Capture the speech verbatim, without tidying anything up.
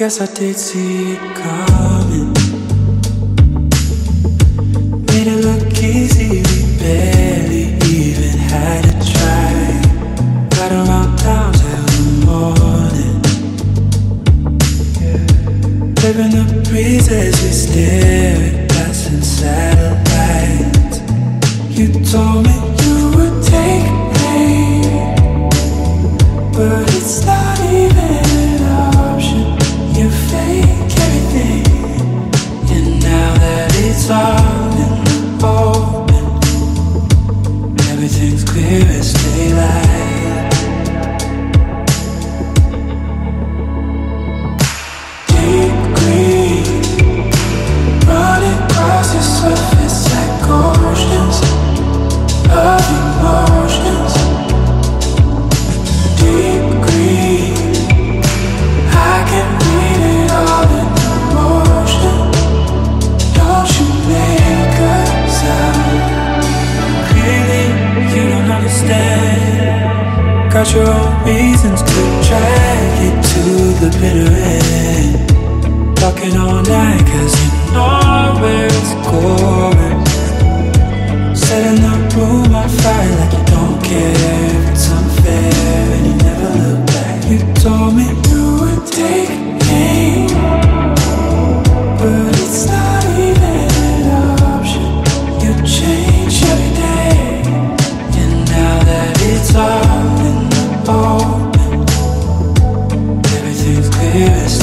Guess I did see it coming. Made it look easy, we barely even had to try. Got around town till the morning. Living the breeze as we stare at passing satellites. You told me you would take me, but it's not even an option. You fake everything, and now that it's all in the open, everything's clear as daylight. Deep green, running across the surface like oceans of emotions. Deep green, I can read it all in emotion. Don't you make a sound. Clearly you don't understand. Got your own reasons to drag it to the bitter end. Talking all night cause you know where it's going. Setting the room on fire like you don't care if it's unfair, and you never look back. You told me you would take me, but it's not even an option. You change every day, and now that it's all in the open, everything's clear as